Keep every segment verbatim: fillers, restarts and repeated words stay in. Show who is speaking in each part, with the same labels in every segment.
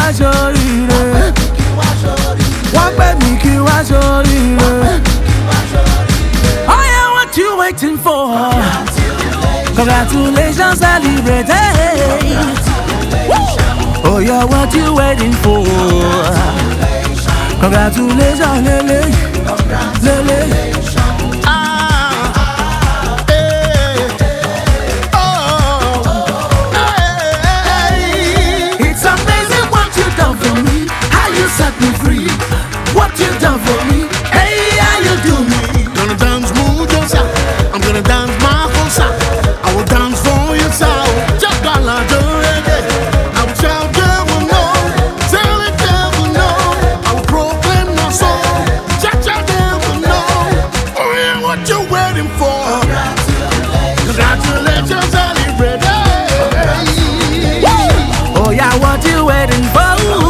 Speaker 1: wá ṣoríire. Wọ́n pè mí kí wá ṣoríire. Oh yeah, what you waiting for? Congratulations, celebrate. Hey. Oh yeah, what you waiting for? Congratulations, lele, lele.
Speaker 2: Set me free. What you done for me? Hey, how you do me? Gonna dance mujosa. I'm gonna dance makosa. I will dance for your soul. Just gonna do it. I will tell devil no. Tell the devil no. I will proclaim my soul. Tell the devil no. Oh yeah, what you waiting for? Congratulations, celebrate.
Speaker 1: Oh yeah, what you waiting for?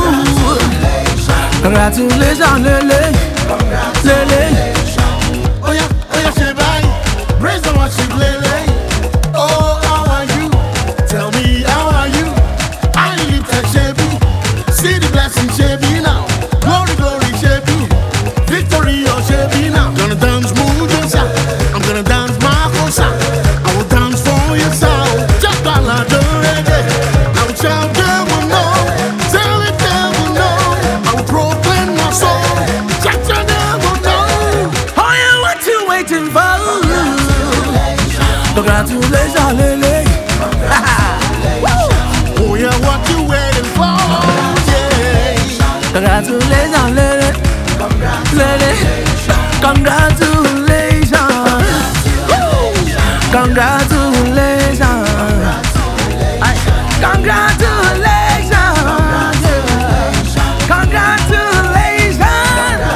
Speaker 1: Congratulations, lele, lele.
Speaker 2: Oh yeah, oh yeah, Shebai. Praise the worship, lele. Oh, how are you? Tell me, how are you? I live at Shebi. See the blessing, Shebi now. Glory, glory, Shebi. Victory, oh Shebi now. Gonna dance mujosa. I'm gonna dance makosa. I will dance for your soul. Just gonna do it. I will shout, devil no. Tell the devil no. I will proclaim my soul. Just the devil no.
Speaker 1: Oh yeah, what you waiting for? Congratulations, lele.
Speaker 2: Oh yeah, what you waiting for? Yeah.
Speaker 1: Congratulations, lele, lele. Congratulations, congratulations, Ay, congratulations, congratulations.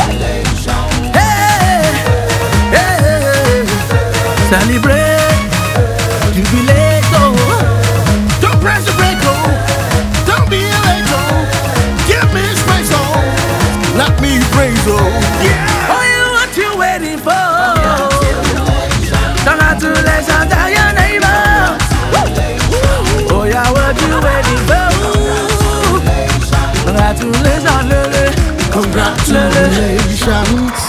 Speaker 1: Hey, hey, celebrate, jubilate, oh.
Speaker 2: Don't press the brake, oh. Don't be late, oh. Give me space, oh. Let me praise, oh. Yeah.
Speaker 1: Oh, yeah, what you waiting for? Congratulations, tell your neighbor. Oh yeah, what you waiting for? Congratulations, lele.
Speaker 2: Congratulations.